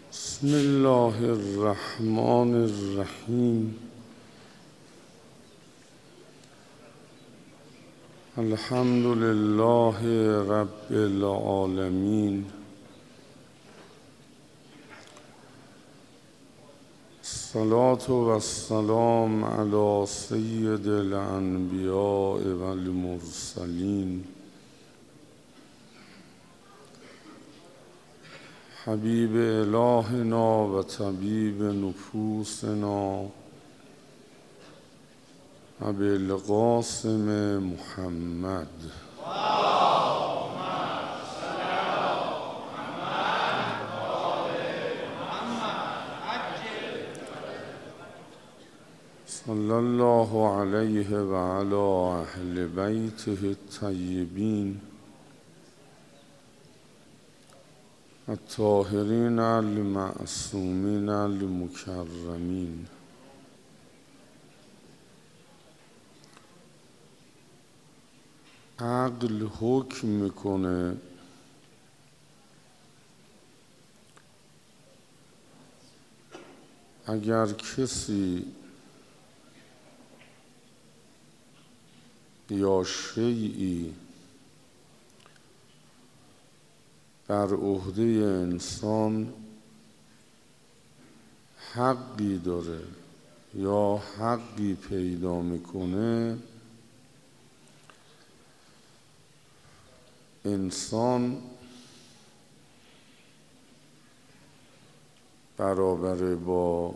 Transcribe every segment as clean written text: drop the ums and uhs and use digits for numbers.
بسم الله الرحمن الرحیم. الحمد لله رب العالمین. الصلاة و السلام علی سید الانبیاء و المرسلین حبیب الهنا و طبیب نفوسنا ابوالقاسم محمد. صلی الله علیه و علی اهل بیته الطیبین الطاهرین المعصومین المکرمین. عقل حکم میکنه اگر کسی یا شیئی بر عهده انسان حقی داره یا حقی پیدا میکنه، انسان برابر با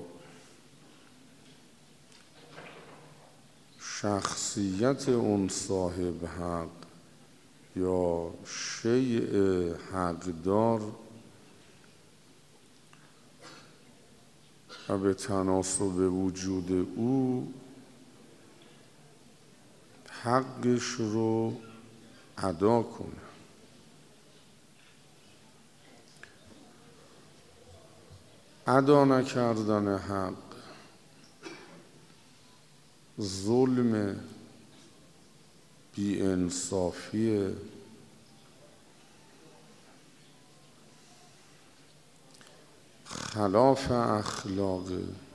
شخصیت اون صاحب حق یا شیء حقدار و به تناسب وجود او حقش رو ادا کنه. ادا نکردن حق ظلم، بی‌انصافی، خلاف اخلاق،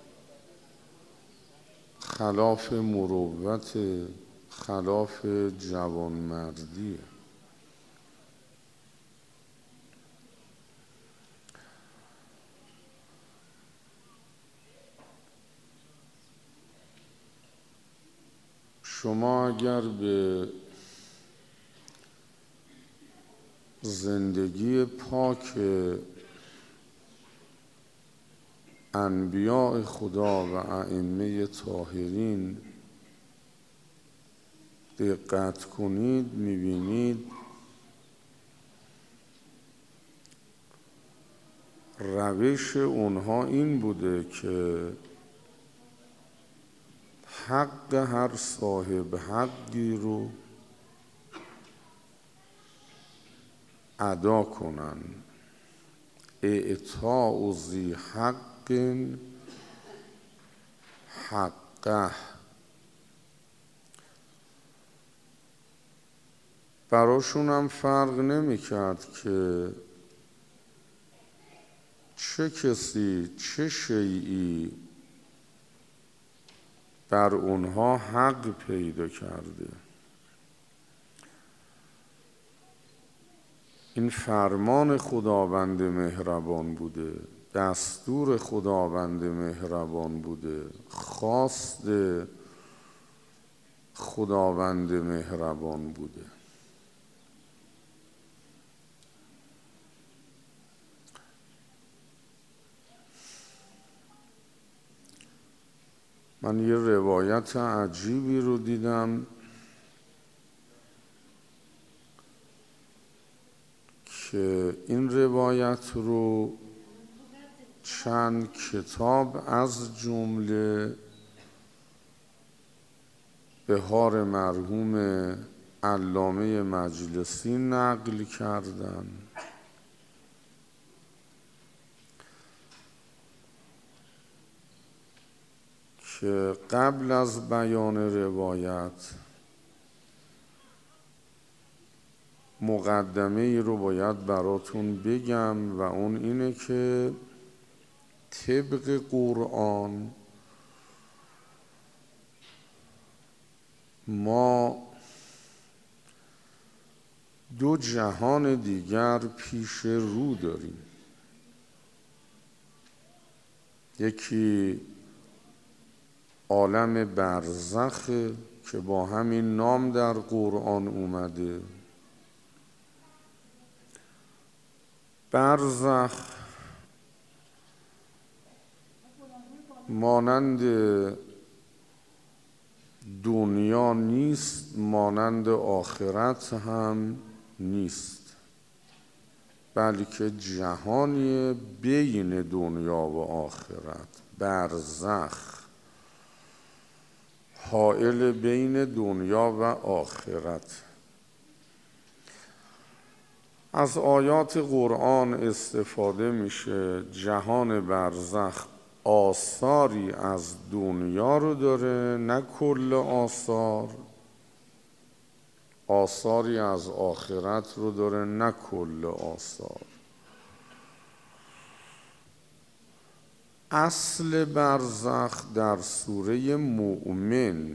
خلاف مروت، خلاف جوانمردی. شما اگر به زندگی پاک انبیاء خدا و ائمه طاهرین دقت کنید میبینید روش اونها این بوده که حق هر صاحب حقی رو ادا کنن. اعطاء ذی حق حقه. براشون هم فرق نمی کرد که چه کسی چه شیئی بر اونها حق پیدا کرده. این فرمان خداوند مهربان بوده، دستور خداوند مهربان بوده، خواست خداوند مهربان بوده. من یه روایت عجیبی رو دیدم که این روایت رو چند کتاب از جمله بهار مرحوم علامه مجلسی نقل کردن که قبل از بیان روایت مقدمه ای رو باید براتون بگم و اون اینه که طبق قرآن ما دو جهان دیگر پیش رو داریم. یکی عالم برزخ که با همین نام در قرآن اومده. برزخ مانند دنیا نیست، مانند آخرت هم نیست، بلکه جهانی بین دنیا و آخرت. برزخ حائل بین دنیا و آخرت. از آیات قرآن استفاده میشه. جهان برزخ آثاری از دنیا رو داره، نه کل آثار. آثاری از آخرت رو داره، نه کل آثار. اصل برزخ در سوره مؤمن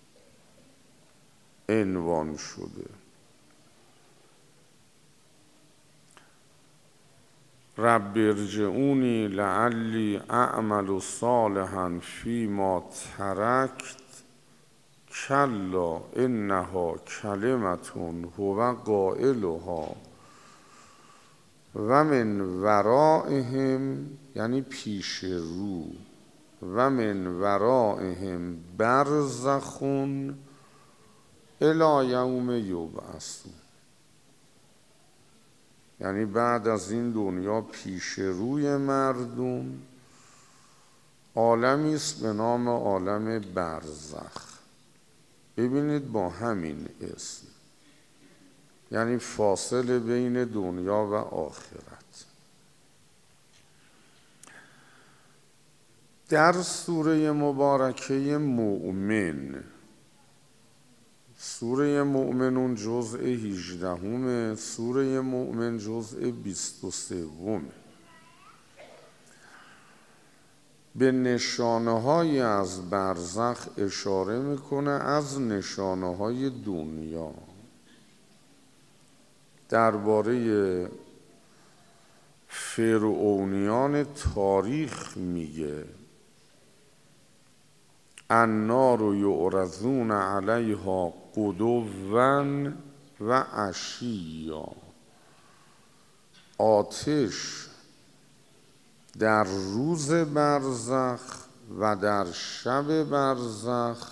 عنوان شده. رب ارجعونی لعلی اعمل صالحا فیما ترکت کلا انها کلمة هو قائلها و من ورائهم، یعنی پیش رو، و من ورائهم برزخ الی یوم یبعثون، یعنی بعد از این دنیا پیش روی مردم عالمی است به نام عالم برزخ. ببینید با همین اسم، یعنی فاصله بین دنیا و آخرت. در سوره مبارکه مؤمن، سوره مؤمنون جزء 18، سوره مؤمن جزء 23، به نشانه‌های از برزخ اشاره میکنه از نشانه‌های دنیا. درباره فرعونیان تاریخ میگه النار یعرضون علیها غدوا و عشیا. آتش در روز برزخ و در شب برزخ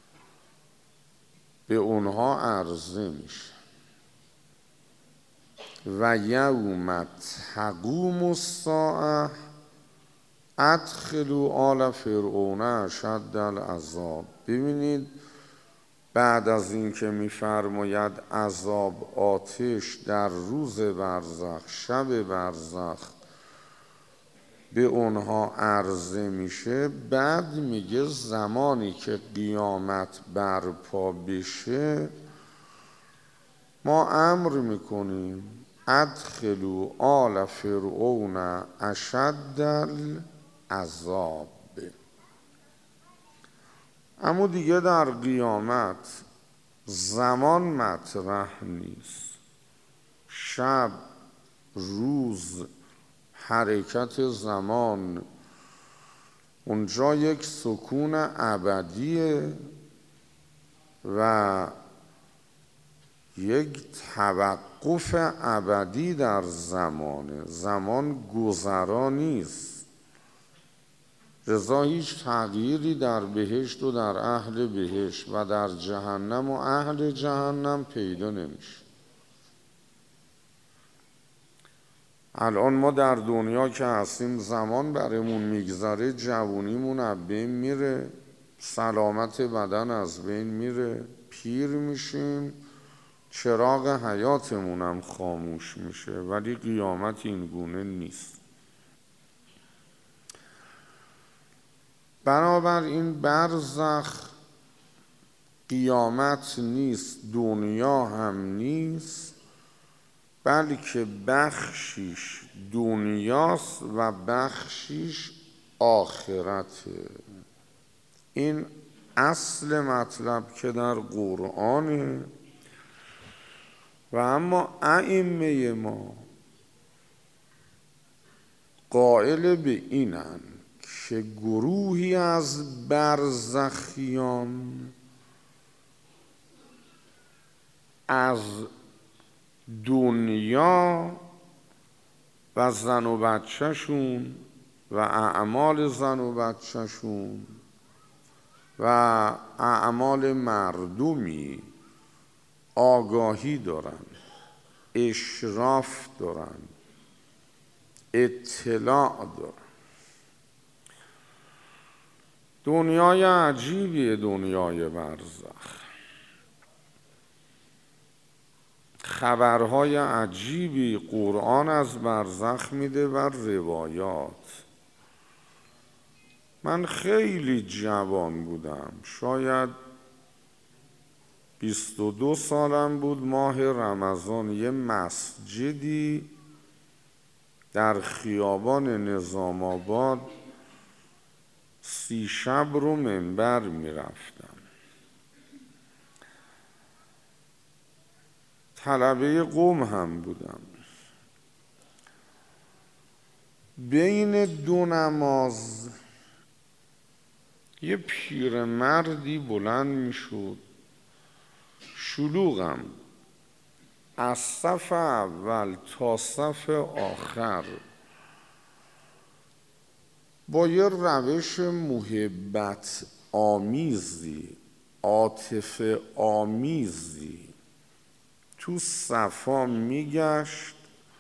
به اونها عرضه میشه. و یوم تقوم الساعه ادخلوا آل فرعون اشد العذاب. ببینید بعد از این که میفرماید عذاب آتش در روز برزخ، شب برزخ به اونها عرضه میشه، بعد میگه زمانی که قیامت برپا بشه ما امر میکنیم ادخلوا آل فرعون اشد العذاب. اما دیگه در قیامت زمان مطرح نیست. شب، روز، حرکت زمان، اونجا یک سکون ابدیه و یک توقف ابدی در زمانه. زمان گذرا نیست، لذا هیچ تغییری در بهشت و در اهل بهشت و در جهنم و اهل جهنم پیدا نمیشه. الان ما در دنیا که هستیم زمان برامون میگذره، جوونیمون از بین میره، سلامت بدن از بین میره، پیر میشیم، چراغ حیاتمون هم خاموش میشه. ولی قیامت این گونه نیست. بنابراین برزخ قیامت نیست، دنیا هم نیست، بلکه بخشیش دنیاست و بخشیش آخرت. این اصل مطلب که در قرآنه و اما ائمه ما قائل به اینن که گروهی از برزخیان از دنیا و زن و بچهشون و اعمال زن و بچهشون و اعمال مردمی آگاهی دارن، اشراف دارن، اطلاع دارن. دنیای عجیبیه دنیای برزخ، خبرهای عجیبی قرآن از برزخ میده و روایات. من خیلی جوان بودم، شاید 22 سالم بود، ماه رمضان یه مسجدی در خیابان نظام آباد 30 شب رو منبر میرفتم. طلبه قم هم بودم. بین دو نماز یه پیرمردی بلند میشد، شلوغم، از صف اول تا صف آخر با یه روش محبت آمیزی، عاطفه آمیزی تو صفا میگشت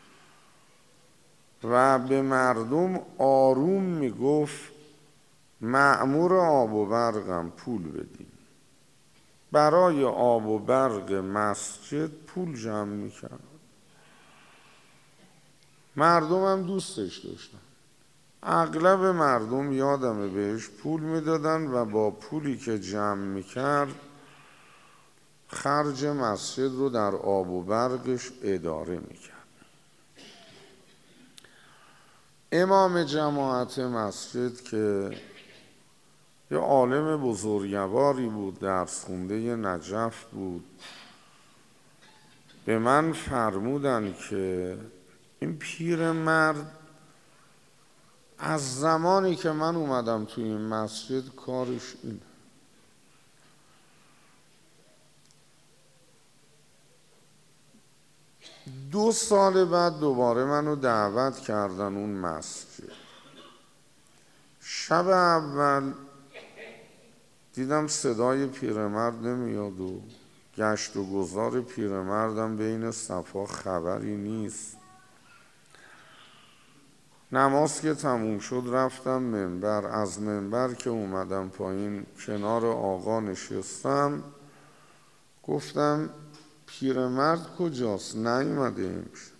و به مردم آروم میگفت مأمور آب و برقم پول بدین. برای آب و برق مسجد پول جمع میکرد. مردم هم دوستش داشتن. اغلب مردم یادمه بهش پول میدادن و با پولی که جمع میکرد خرج مسجد رو در آب و برقش اداره میکرد. امام جماعت مسجد که یه عالم بزرگواری بود، درس خونده نجف بود، به من فرمودن که این پیرمرد از زمانی که من اومدم توی این مسجد کارش اینه. دو سال بعد دوباره منو دعوت کردن اون مسجد. شب اول دیدم صدای پیرمرد نمیاد و گشت و گذار پیرمردم بین صفا خبری نیست. نماز که تموم شد رفتم منبر. از منبر که اومدم پایین کنار آقا نشستم، گفتم پیرمرد کجاست؟ نیومده امشب.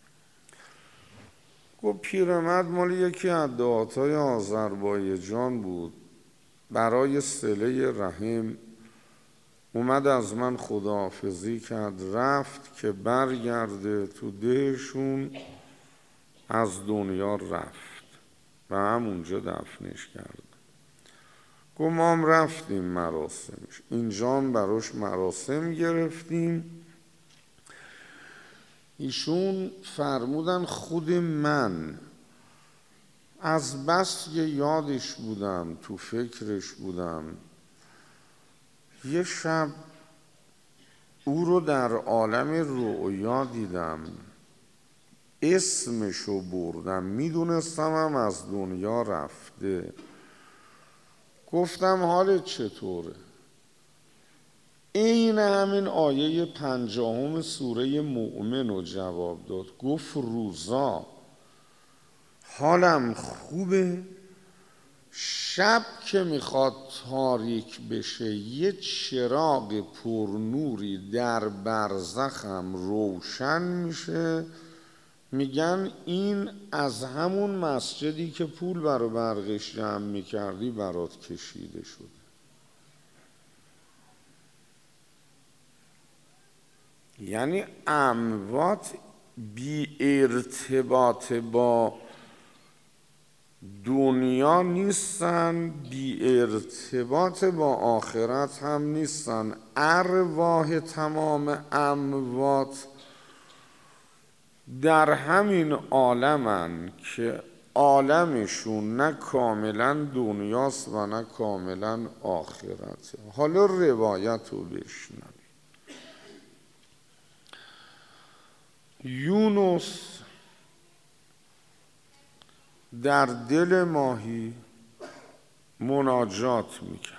گفت پیرمرد مال یکی از دهاتای آذربایجان بود، برای صله رحم اومد از من خداحافظی کرد، رفت که برگرده تو دهشون، از دنیا رفت و همونجا دفنش کرد. گفت ما هم رفتیم مراسمش، اینجا هم براش مراسم گرفتیم. ایشون فرمودن خود من از بس که یادش بودم، تو فکرش بودم، یه شب او رو در عالم رؤیا دیدم، اسمشو بردم، میدونستم هم از دنیا رفته. گفتم حالت چطوره؟ این همین آیه 50 سوره مؤمن رو جواب داد. گفت روزا حالم خوبه، شب که میخواد تاریک بشه یه چراغ پرنوری در برزخم روشن میشه، میگن این از همون مسجدی که پول برای برقش جمع میکردی برات کشیده شده. یعنی اموات بی ارتباط با دنیا نیستن، بی ارتباط با آخرت هم نیستن. ارواح تمام اموات در همین عالمن که عالمشون نه کاملا دنیاست و نه کاملا آخرته. حالا روایت رو بشنوید. یونس در دل ماهی مناجات میکرد.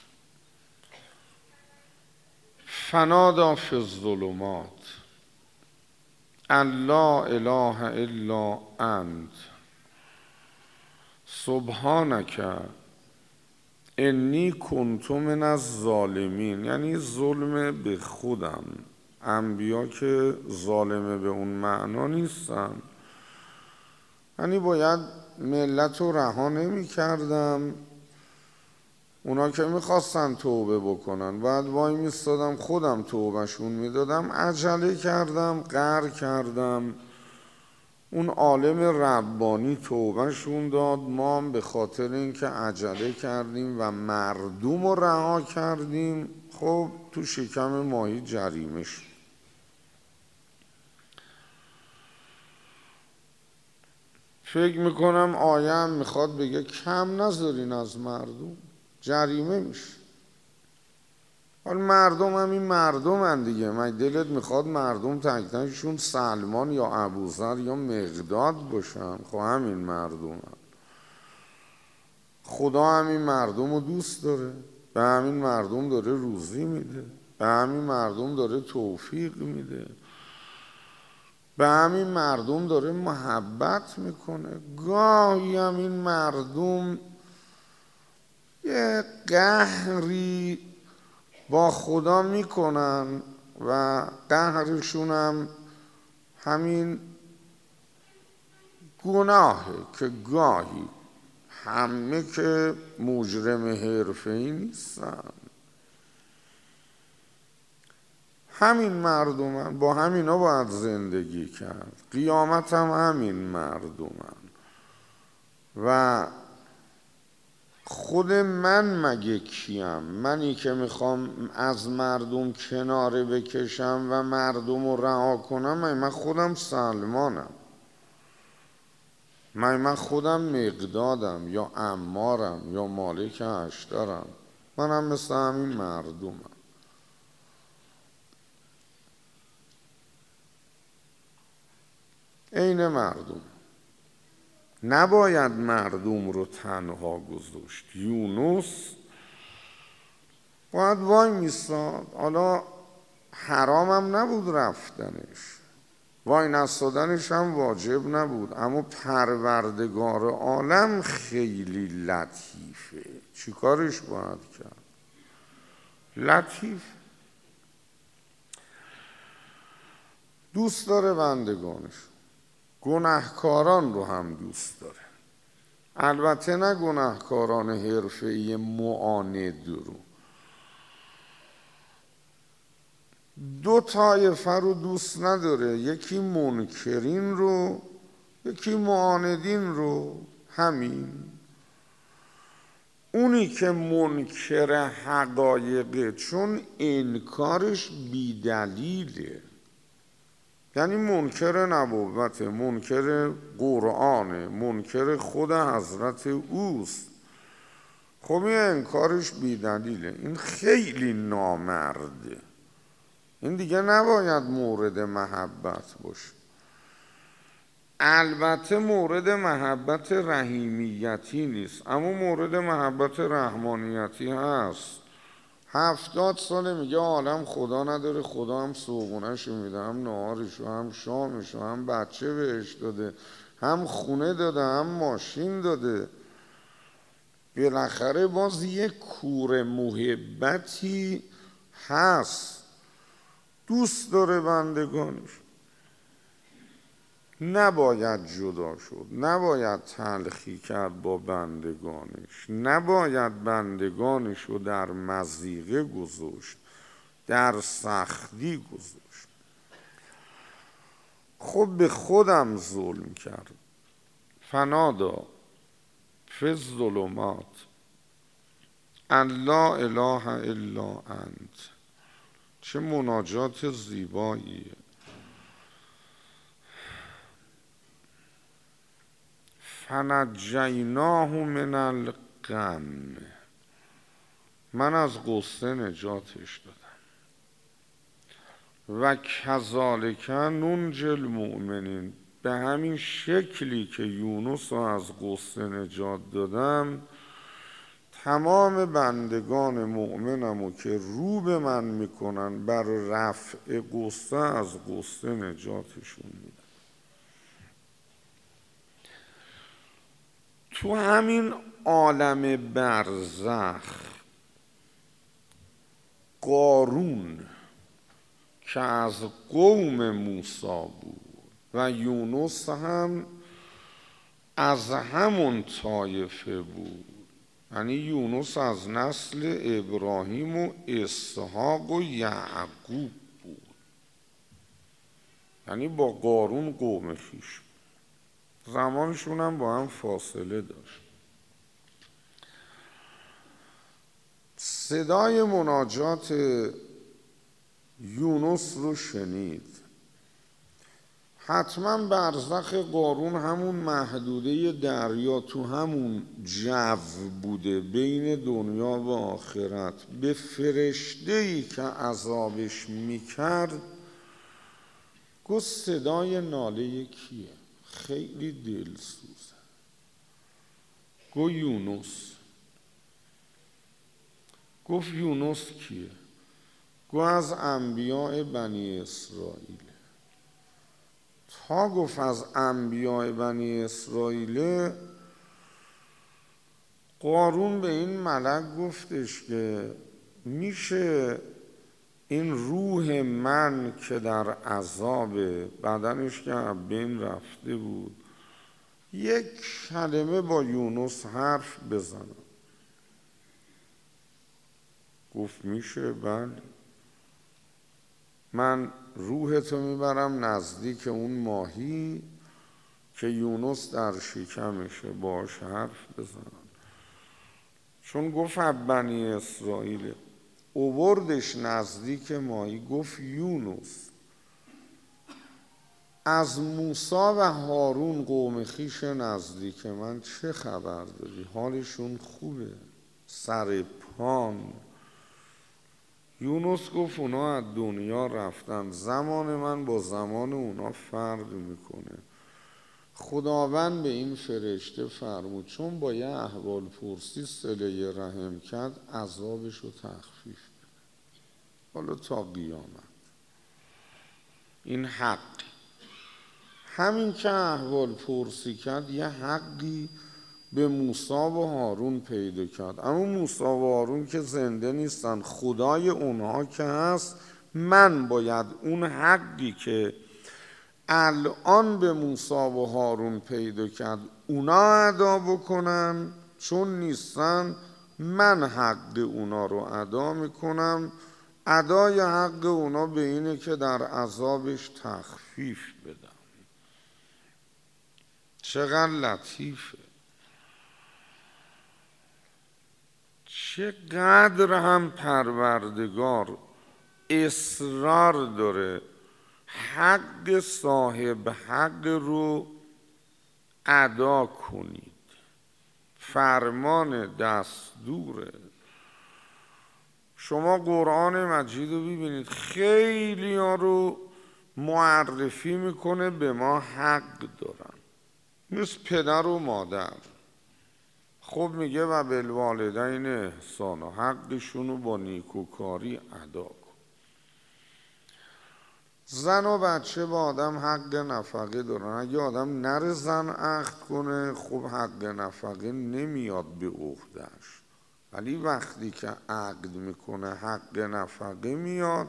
فنادی فی الظلمات ان لا اله الا انت سبحانک انی کنت من الظالمین. یعنی ظلم به خودم. انبیا که ظالمه به اون معنا نیستن، یعنی باید ملت رو رها نمی کردم. اونا که میخواستن توبه بکنن باید وای میستادم خودم توبهشون میدادم. عجله کردم، قهر کردم، اون عالم ربانی توبهشون داد. ما هم به خاطر اینکه عجله کردیم و مردم رو رها کردیم، خب تو شکم ماهی جریمه شد. فکر میکنم آیه هم میخواد بگه کم نذارین از مردم، جریمه میشه. حالا مردم هم این مردم هم دیگه. من دلت میخواد مردم تک تکشون سلمان یا ابوذر یا مقداد باشن؟ خب همین مردم هم. خدا همین مردم رو دوست داره، به همین مردم داره روزی میده، به همین مردم داره توفیق میده، به همین مردم داره محبت میکنه. گاهی هم این مردم یه قهری با خدا میکنن و قهرشون هم همین گناهه که گاهی همه که مجرم حرفه‌ای نیستن. همین مردمن، با همینا باید زندگی کرد. قیامت هم همین مردمن. و خود من مگه کیم؟ منی که میخوام از مردم کناره بکشم و مردم رو رها کنم؟ من خودم سلمانم، من خودم مقدادم یا عمارم یا مالک اشترم. منم مثل همین مردمم. عین مردم. نباید مردم رو تنها گذاشت. یونس باید وای میستاد. حالا حرامم نبود رفتنش، وای نستادنش هم واجب نبود، اما پروردگار عالم خیلی لطیفه. چی کارش باید کرد؟ لطیف. دوست داره بندگانش، گناهکاران رو هم دوست داره. البته نه گناهکاران حرفه‌ای معاند رو. دو طایفه رو دوست نداره، یکی منکرین رو، یکی معاندین رو. همین. اونی که منکر حقایقه چون انکارش بیدلیله، یعنی منکر نبوت، منکر قرآن، منکر خود حضرت اوست، خب این انکارش بیدلیله. این خیلی نامرده. این دیگه نباید مورد محبت باشه. البته مورد محبت رحیمیتی نیست، اما مورد محبت رحمانیتی هست. 70 ساله میگه عالم خدا نداره، خدا هم صبحونه‌شو میده، هم نهارشو، هم شامشو، هم بچه بهش داده، هم خونه داده، هم ماشین داده. بالاخره باز یه کور محبتی هست. دوست داره بندگانش. نباید جدا شد، نباید تلخی کرد با بندگانش، نباید بندگانش رو در مضیقه گذاشت، در سختی گذاشت. خب به خودم ظلم کرد. فنادا فی الظلمات ان لا اله الا انت. چه مناجات زیباییه. فنجیناه من الغم، من از غصه نجاتش دادم. و کذالک ننجی المؤمنین، به همین شکلی که یونس رو از غصه نجات دادم، تمام بندگان مؤمنم و که رو به من میکنن بر رفع غصه از غصه نجاتشون میدم. تو همین عالم برزخ قارون که از قوم موسی بود و یونس هم از همون طایفه بود، یعنی یونس از نسل ابراهیم و اسحاق و یعقوب بود، یعنی با قارون قوم خویش بود، زمانشون هم با هم فاصله داشت. صدای مناجات یونس رو شنید. حتما برزخ قارون همون محدوده دریا، تو همون جو بوده بین دنیا و آخرت. به فرشته‌ای که عذابش میکرد گفت صدای ناله کیه؟ خیلی دلسوزه. گفت یونس. گفت یونس کیه؟ گفت از انبیاء بنی اسرائیل. تا گفت از انبیاء بنی اسرائیل، قارون به این ملک گفتش که میشه این روح من که در عذاب بدنش که بین رفته بود یک کلمه با یونس حرف بزنم؟ گفت میشه، بله. من روحتو میبرم نزدیک اون ماهی که یونس در شکمشه، باش حرف بزنم. چون گفت بنی اسرائیل، اووردش نزدیک ماهی، گفت یونس از موسی و هارون قوم خویش نزدیک من چه خبر داری؟ حالشون خوبه؟ سر پان؟ یونس گفت اونا از دنیا رفتن، زمان من با زمان اونا فرق میکنه. خداوند به این فرشته فرمود چون با یه احوال پرسی صله رحم کرد، عذابش رو تخفیف بده، حالا تا قیامت. این حق، همین که احوال پرسی کرد یه حقی به موسی و هارون پیدا کرد. اما موسی و هارون که زنده نیستن، خدای اونها که هست، من باید اون حقی که الان به موسی و هارون پیدا کرد اونا ادا بکنن، چون نیستن من حق اونا رو ادا میکنم. ادای حق اونا به اینه که در عذابش تخفیف بدم. چقدر لطیفه، چقدر هم پروردگار اصرار داره حق صاحب حق رو ادا کنید. فرمان دستوره. شما قرآن مجید رو ببینید، خیلی ها رو معرفی میکنه به ما حق دارن، مثل پدر و مادر. خب میگه و بالوالدین احسانا، حقشون رو با نیکوکاری ادا کن. زن و بچه با آدم حق نفقه دارن. اگه آدم نره زن عقد کنه، خب حق نفقه نمیاد به عهده‌اش، ولی وقتی که عقد میکنه حق نفقه میاد،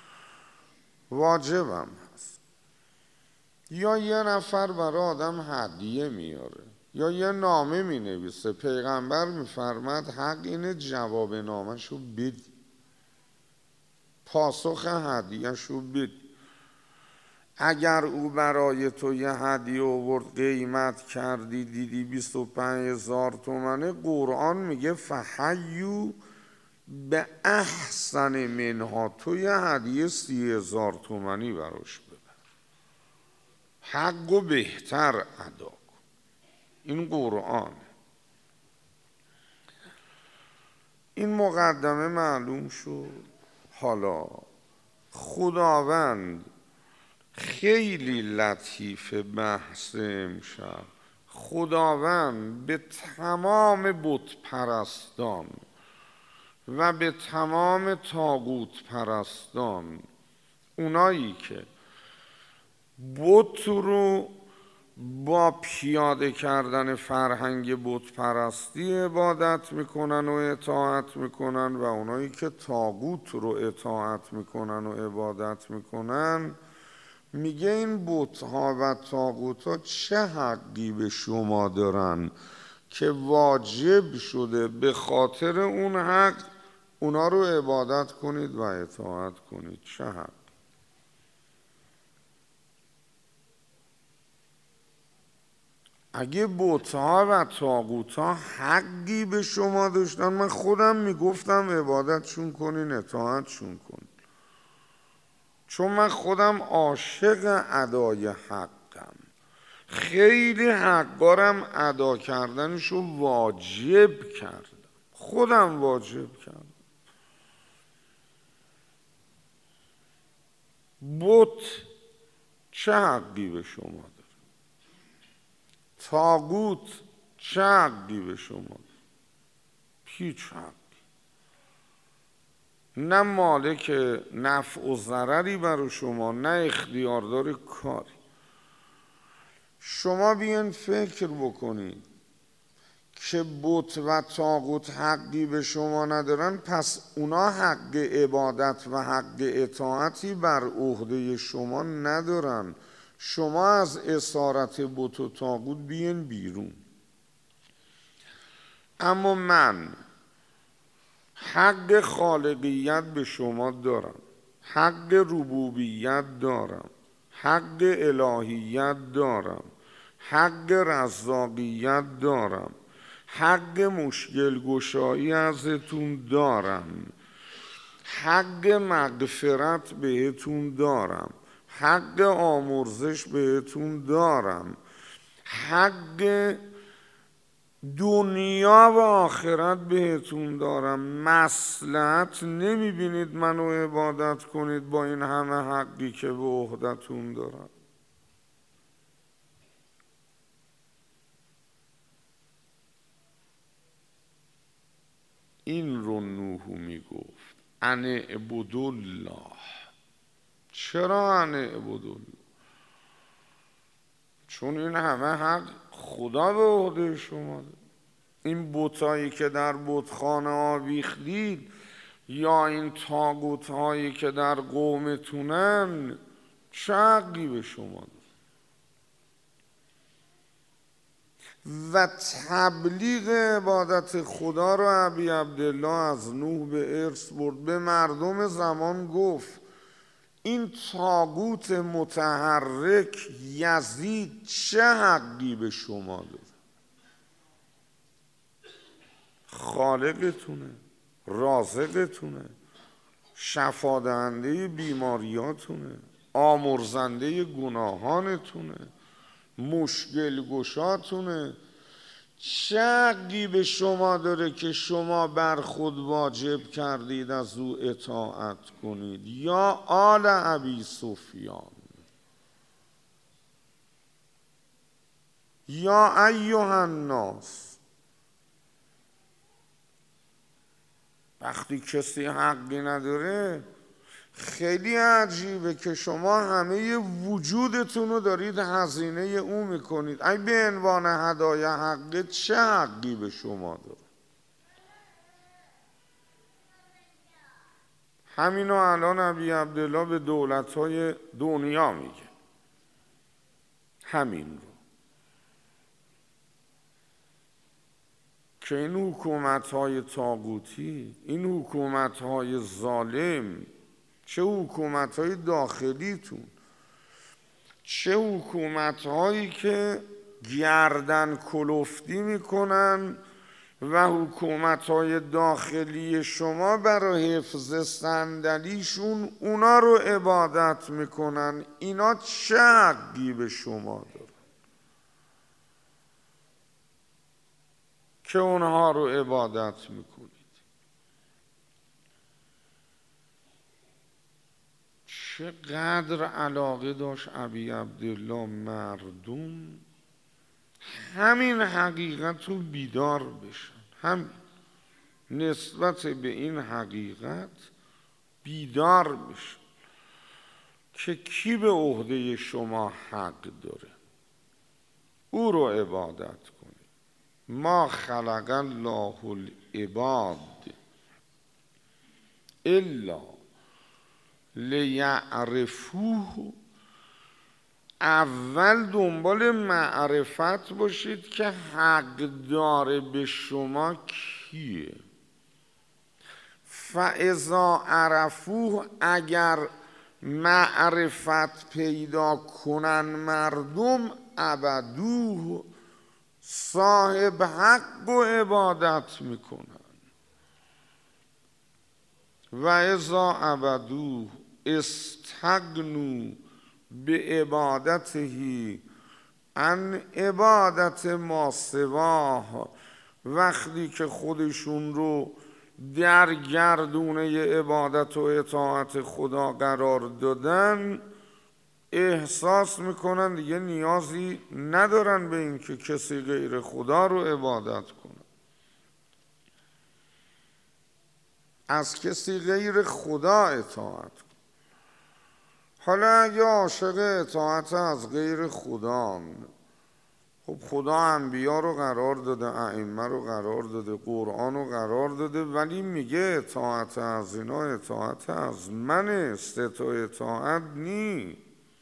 واجبم هست. یا یه نفر برای آدم هدیه میاره، یا یه نامه می نویسه. پیغمبر میفرماد حق اینه جواب نامه‌شو بدی، پاسخ هدیه‌شو بدی. اگر او برای تو یه هدیه آورد قیمت کردی دیدی 25,000 تومنه، قرآن میگه فحیو به احسن منها، تو یه هدیه 30,000 تومنی براش ببر، حق و بهتر ادا کن. این قرآن. این مقدمه معلوم شد. حالا خداوند خیلی لطیف بحث امشب. خداوند به تمام بت پرستان و به تمام طاغوت پرستان، اونایی که بت رو با پیاده کردن فرهنگ بت پرستی عبادت میکنن و اطاعت میکنن و اونایی که طاغوت رو اطاعت میکنن و عبادت میکنن، میگه این بت‌ها و طاغوت‌ها چه حقی به شما دارن که واجب شده به خاطر اون حق اونا رو عبادت کنید و اطاعت کنید؟ چه حق؟ اگه بت‌ها و طاغوت‌ها حقی به شما داشتن، من خودم میگفتم عبادتشون کنین، اطاعتشون کنین، چون من خودم عاشق ادای حقم. خیلی حقارم ادا کردنشو واجب کردم، خودم واجب کردم. بت چه حقی به شما داره؟ طاغوت چه حقی به شما داره؟ هیچ حقی. نه مالک نفع و ضرری برای شما، نه اختیاردار کاری. شما بیان فکر بکنید که بت و طاغوت حقی به شما ندارن، پس اونا حق عبادت و حق اطاعتی بر عهده شما ندارن. شما از اسارت بت و طاغوت بیان بیرون. اما من حق خالقیت به شما دارم، حق ربوبیت دارم، حق الهیت دارم، حق رزاقیت دارم، حق مشکل گشایی ازتون دارم، حق مغفرت بهتون دارم، حق آمرزش بهتون دارم، حق دنیا و آخرت بهتون دارم. مصلحت نمیبینید منو عبادت کنید با این همه حقی که به عهدتون دارم؟ این رو نوح میگفت ان اعبدوا الله. چرا ان اعبدوا الله؟ چون این همه حق خدا به عهده شما داره. این بتایی که در بتخانه آویختید یا این طاغوت‌هایی که در قومتونن چه حقی به شما داره؟ و تبلیغ عبادت خدا رو ابی عبدالله از نوح به ارث برد. به مردم زمان گفت این طاغوت متحرک یزید چه حقی به شما داره؟ خالقتونه، رازقتونه، شفادهنده بیماریاتونه، آمرزنده گناهانتونه، مشکل گشاتونه. چه حقی به شما داره که شما بر خود واجب کردید از او اطاعت کنید؟ یا آل ابی سفیان، یا ایها الناس. وقتی کسی حقی نداره خیلی عجیبه که شما همه وجودتون رو دارید هزینه او میکنید. ای به عنوان هدای حقه چه حقی به شما داره؟ همینو الان ابی عبدالله به دولت‌های دنیا میگه، همین رو که این حکومت‌های طاغوتی، این حکومت‌های ظالم، چه حکومت‌های داخلیتون چه حکومت هایی که گردن کلفتی میکنن و حکومت های داخلی شما برای حفظ صندلیشون اونا رو عبادت میکنن. اینا چه حقی به شما دارن که اونها رو عبادت میکنید؟ چقدر علاقه داشت ابی عبدالله مردم همین حقیقت رو بیدار بشن، هم نسبت به این حقیقت بیدار بشن که کی به عهده شما حق داره، او رو عبادت کنید. ما خلق الله العباد الا لیعرفوه. اول دنبال معرفت باشید که حق داره به شما کیه. فاذا عرفوه، اگر معرفت پیدا کنن مردم، عبدوه، صاحب حق و عبادت میکنن. و اذا عبدوه استغنوا به عبادته عن عبادت ما سواه. وقتی که خودشون رو در گردونه عبادت و اطاعت خدا قرار دادن، احساس میکنن دیگه نیازی ندارن به این که کسی غیر خدا رو عبادت کنن، از کسی غیر خدا اطاعت کنن. حالا اگه عاشق اطاعت از غیر خدا، خب خدا انبیا رو قرار داده، ائمه رو قرار داده، قرآن رو قرار داده، ولی میگه اطاعت از اینا اطاعت از منه، سه تا اطاعت نی،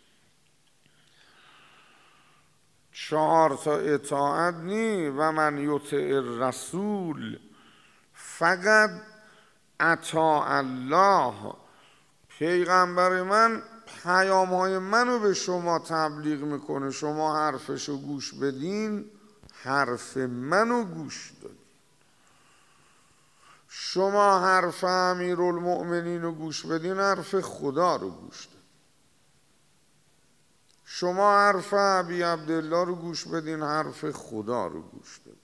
4 تا اطاعت نی. و من یطع الرسول فقط اطاع الله. پیغمبر من پیام های منو به شما تبلیغ میکنه، شما حرفشو گوش بدین، حرف منو گوش دادین. شما حرف امیرالمؤمنین رو گوش بدین، حرف خدا رو گوش دادین. شما حرف ابی عبدالله رو گوش بدین، حرف خدا رو گوش دادین.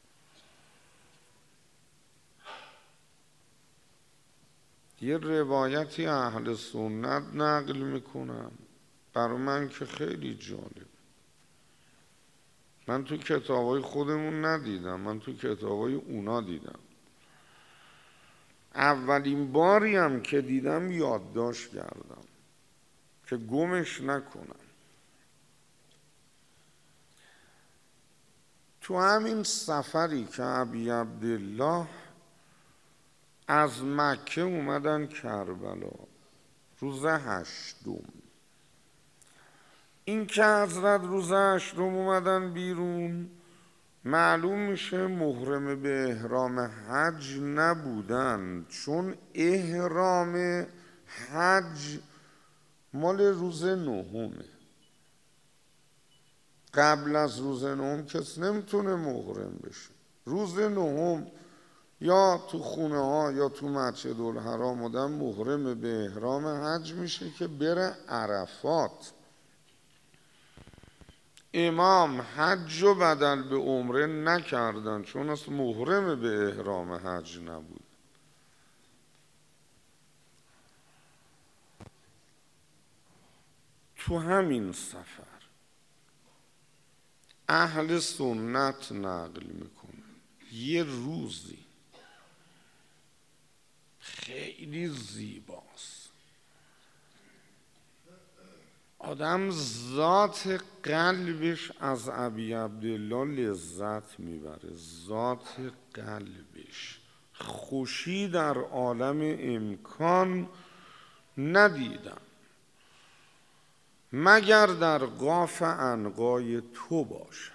یه روایتی اهل سنت نقل میکنم، برای من که خیلی جالب. من تو کتابای خودمون ندیدم، من تو کتابای اونا دیدم. اولین باری هم که دیدم یادداشت کردم که گمش نکنم. تو همین سفری که ابی عبدالله از مکه اومدن کربلا روز 8، این که حضرت روز 8 اومدن بیرون، معلوم میشه محرم به احرام حج نبودن، چون احرام حج مال روز 9. قبل از روز 9 کس نمیتونه محرم بشه. روز 9 یا تو خونه ها یا تو مسجد الحرام آدم محرم به احرام حج میشه که بره عرفات. امام حج و بدل به عمره نکردن چون از محرم به احرام حج نبود. تو همین سفر اهل سنت نقل میکنه یه روزی خیلی زیباست، آدم ذات قلبش از ابی عبدالله لذت میبره، ذات قلبش خوشی در عالم امکان ندیدم مگر در قاف عنقای تو باشد.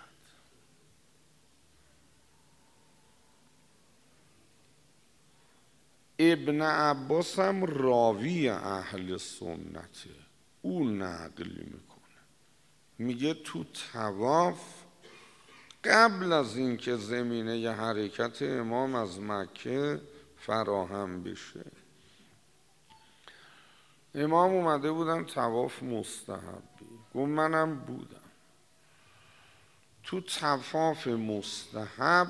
ابن عباس هم راوی اهل سنته، او نقل میکنه میگه تو طواف قبل از اینکه زمینه ی حرکت امام از مکه فراهم بشه، امام اومده بودن طواف مستحبی، گفت منم بودم. تو طواف مستحب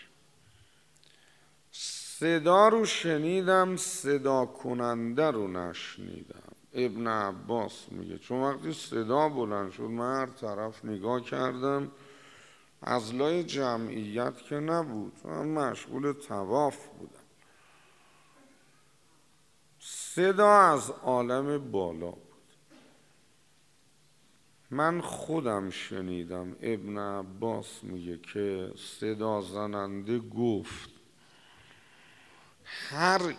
صدا رو شنیدم، صدا کننده رو نشنیدم. ابن عباس میگه چون وقتی صدا بلند شد من هر طرف نگاه کردم، از لای جمعیت که نبود، من مشغول طواف بودم. صدا از عالم بالا بود، من خودم شنیدم. ابن عباس میگه که صدا زننده گفت هر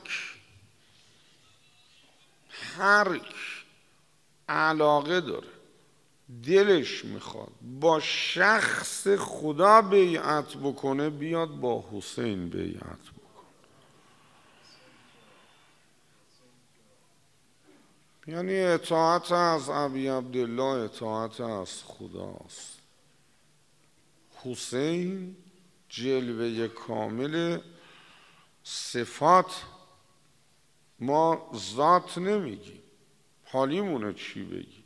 کی علاقه داره، دلش میخواد با شخص خدا بیعت بکنه، بیاد با حسین بیعت بکنه. یعنی اطاعت از ابی عبدالله اطاعت از خداست. حسین جلوه کامل صفات، ما ذات نمیگیم، حالیمونه چی بگیم.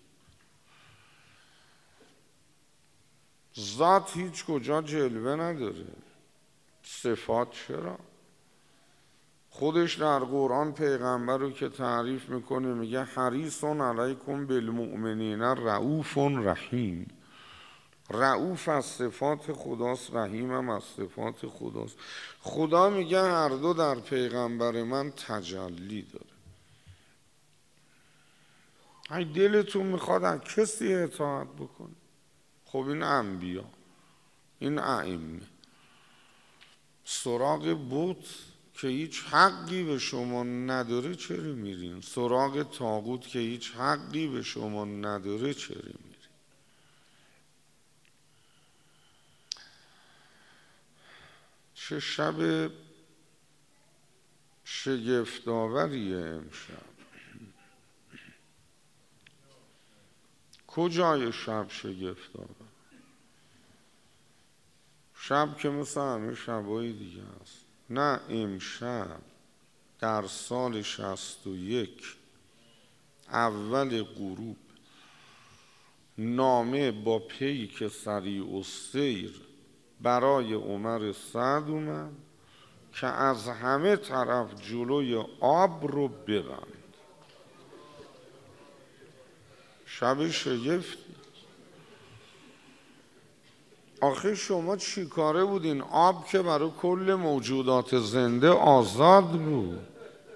ذات هیچ کجا جلوه نداره، صفات چرا؟ خودش در قرآن پیغمبر رو که تعریف میکنه میگه حریص علیکم بالمؤمنین رؤوف رحیم. رؤوف از صفات خداست، رحیم هم از صفات خداست. خدا میگه هر دو در پیغمبر من تجلی داره. ای دلتون میخواد از کسی اطاعت بکنه؟ خب این انبیا، این ائمه. سراغ بت که هیچ حقی به شما نداره چرا میرین؟ سراغ طاغوت که هیچ حقی به شما نداره چرا میرین؟ چه شب شگفت‌آوریه امشب. کجای شب شگفت‌آور؟ شب که مثل همه شبای دیگه است. نه، امشب در سال 61 اول غروب نامه با پیک سریع السیر برای عمر سعد اومد که از همه طرف جلوی آب رو ببند. شب شگفتی. آخه شما چی کاره بودین؟ آب که برای کل موجودات زنده آزاد بود.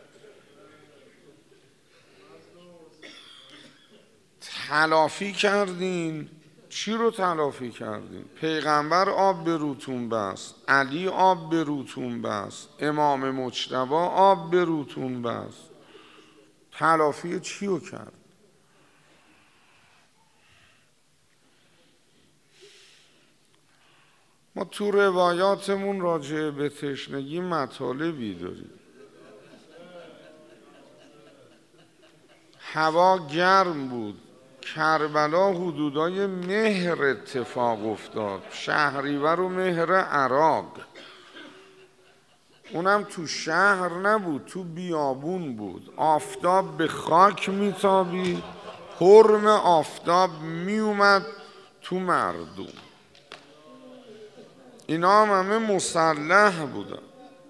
تلافی کردین. چی رو تلافی کردین؟ پیغمبر آب به روتون بست، علی آب به روتون بست، امام مجتبی آب به روتون بست. تلافی چی رو کرد؟ ما تو روایاتمون راجع به تشنگی مطالبی داریم. هوا گرم بود، کربلا حدودای مهر اتفاق افتاد، شهریور و مهر عراق. اونم تو شهر نبود، تو بیابون بود. آفتاب به خاک میتابید، حرم آفتاب میومد تو مردم. اینا هم همه مسلح بودن.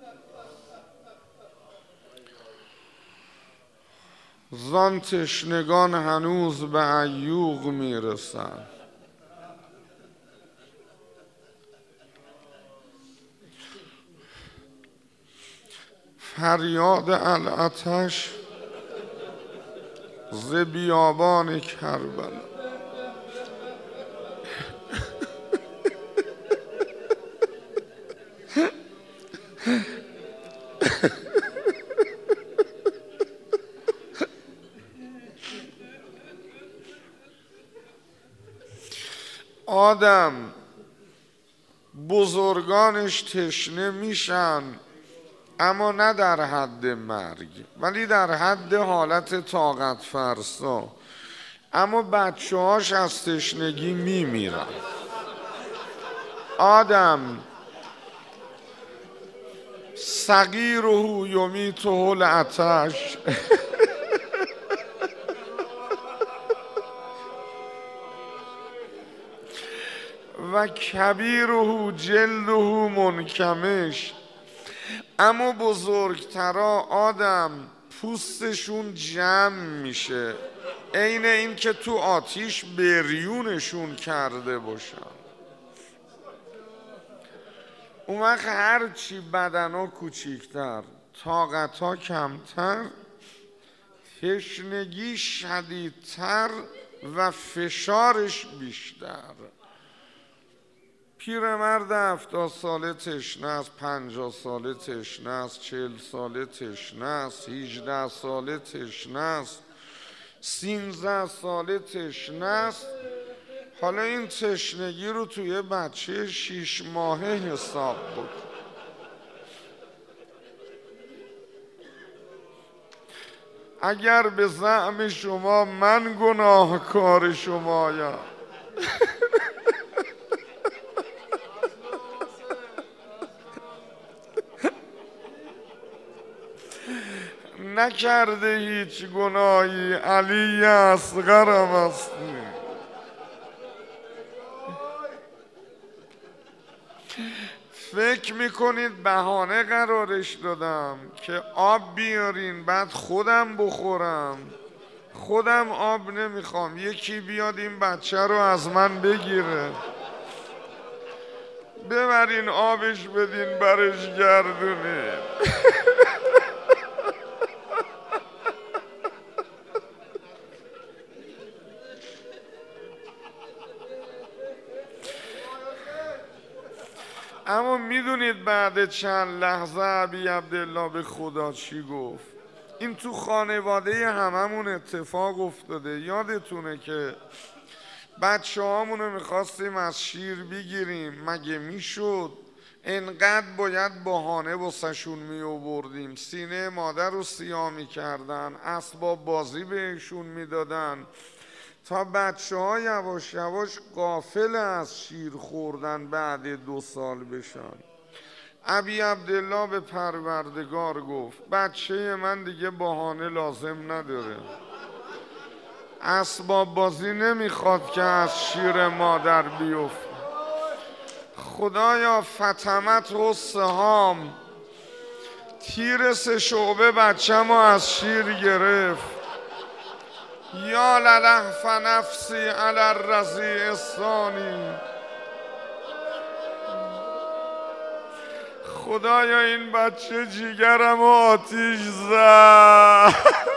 زان تشنگان هنوز به عیوق میرسن. فریاد العطش ز بیابان کربلا. آدم بزرگانش تشنه میشن، اما نه در حد مرگ، ولی در حد حالت طاقت فرسا. اما بچه هاش از تشنگی میمیرن. آدم صغیره یمیته العطش و کبیره جلده منکمش. اما بزرگترا آدم پوستشون جمع میشه، عین این که تو آتیش بریونشون کرده باشن. اون وقت هرچی بدنا کوچیکتر، طاقتا کمتر، تشنگی شدیدتر و فشارش بیشتر. پیرمرد 70 ساله تشنه است، 50 ساله تشنه است، 40 ساله تشنه است، 18 ساله تشنه است، 13 ساله تشنه است. حالا این تشنگی رو توی بچه 6 ماهه حساب بکن. اگر به زعم شما من گناهکار شمایم نکرده هیچ گناهی، علی اصغرم است. فکر میکنید بهانه قرارش دادم که آب بیارین بعد خودم بخورم؟ خودم آب نمیخوام، یکی بیاد این بچه رو از من بگیره، ببرین آبش بدین برش گردونین. اما میدونید بعد چند لحظه ابی عبدالله به خدا چی گفت؟ این تو خانواده هممون اتفاق افتاده. یادتونه که بچه هامونو میخواستیم از شیر بگیریم، مگه میشد؟ انقدر باید بهانه واسه شون میآوردیم، سینه مادر رو سیاه میکردن، اسباب بازی بهشون میدادن تا بچه ها یواش یواش غافل از شیر خوردن بعد 2 سال بشن. ابی عبدالله به پروردگار گفت بچه من دیگه بهانه لازم نداره، اسباب بازی نمیخواد که از شیر مادر بیفت. خدایا فتمت و سهام، تیر 3 شعبه بچه‌مو از شیر گرفت. یا للهف نفسی علی الرضیع الثانی. خدایا این بچه جیگرم و آتیش زد.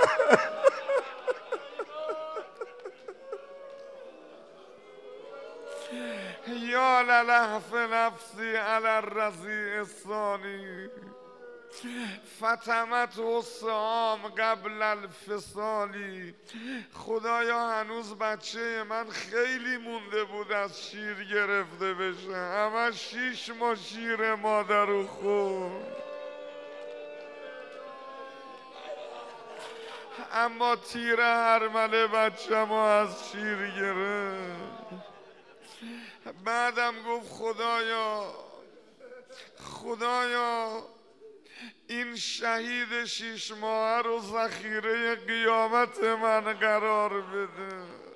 یا للهف نفسی علی الرضیع الثانی فتمت السهام قبل الفصالی. خدایا هنوز بچه من خیلی مونده بود از شیر گرفته بشه، همه 6 ماه شیر مادر رو خورد، اما تیر هرمله بچه‌مو از شیر گرفت. بعدم گفت خدایا این شهید 6 ماهه رو ذخیره قیامت من قرار بده.